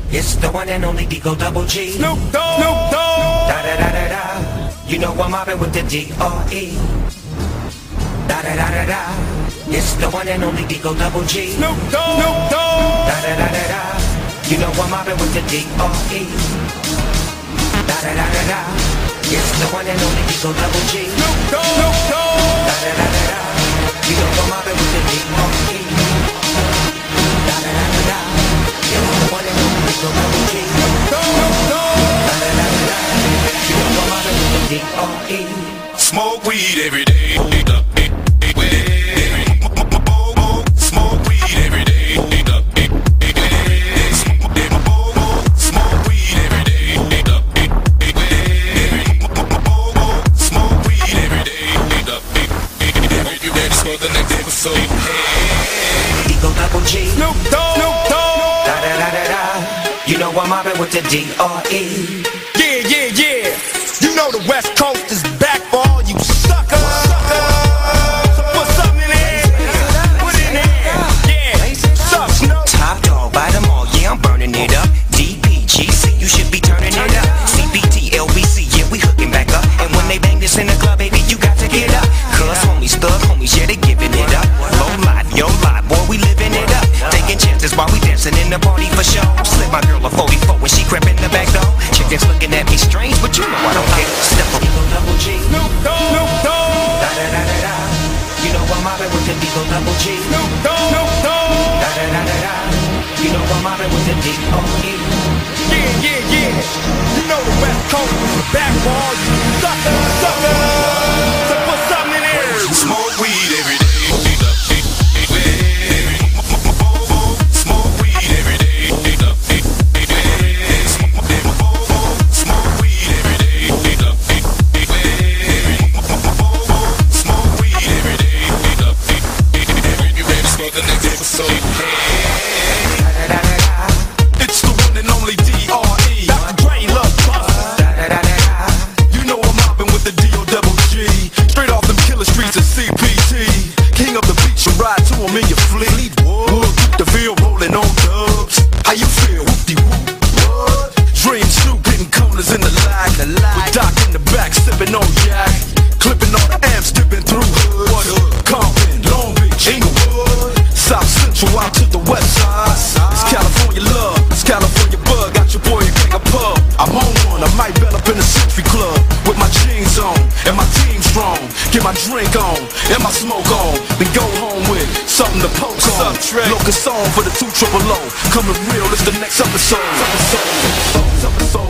It's the one and only Digo Double G. Snoop Dogg. Snoop Dogg. Da da da da da. You know I'm mobbing with the D.R.E. Da da da da da. It's the one and only Digo Double G. Snoop Dogg. Snoop Dogg. Da da da da da. You know I'm mobbing with the D.R.E. Da da da da da. It's the one and only Digo Double G. Snoop Dogg. Snoop Dogg. Da da da da da. You know I'm mobbing with the D.R.E. Da da da da da. It's the one and only Digo Double G. Snoop Dogg. Da da da da da. You know I'm mobbing with the D.R.E. Smoke weed every day. Smoke weed every day. Smoke weed every day. Smoke weed every day. You ready for the next episode? Digo Double G. Snoop Dogg. Snoop Dogg. Da da da da da. You know I'm mobbing with the D.R.E. Yeah, yeah, yeah. You know the West Coast is back for all you suckers. So put something in there. Put it in there. Yeah. Suck, Snoop. Top dog, buy them all, yeah, I'm burning it up. DPGC, you should be turning it up. CBT, LBC, yeah, we hooking back up. And when they bang this in the club, baby, you got to get up. Cuz homies, thug homies, yeah, they giving it up. Low life, yo life, boy, we living it up. Taking chances while we dancing in the party for show. Slip my girl a 44 when she crept in the back door. Chickens looking at me strange, but you know I don't care. Step up, Digo Double G. Snoop Dogg. Snoop Dogg. Da da da da da. You know I'm mobbing with the Digo Double G. Snoop Dogg. Snoop Dogg. Da da da da da. You know I'm mobbing with the D.R.E. Yeah, yeah, yeah. You know the West Coast is back for all you suckers. So put something in there. Smoke weed every day. Smoke weed every day. Smoke weed every day. Smoke weed every day. You ready for the next episode? It's the one and only D.R.E. Dr. Dre, Love Buster. You know I'm mobbing with the D.O.G. Straight off them killer streets of CPT. King of the beach, you ride to him in your fleet. Wood, the veal rolling on dubs. How you feel? Whoop-de-whoop. What? Dream Snoop hitting corners in the lag. With Doc in the back, sipping on yak. Clipping on the amps, dipping through hood. Compton, Long Beach, Inglewood. South Central out to the west side. It's California love, it's California bug. Got your boy King of Pub. I'm on one, I might bell up in the Century Club. With my jeans on, and my team strong. Get my drink on, and my smoke on. Then go home with something to poke on. Locust song for the 2 triple O. Coming real, it's the next episode.